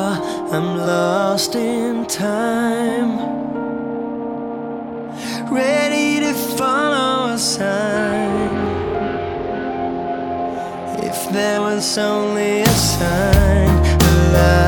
I'm lost in time, ready to follow a sign. If there was only a sign, a light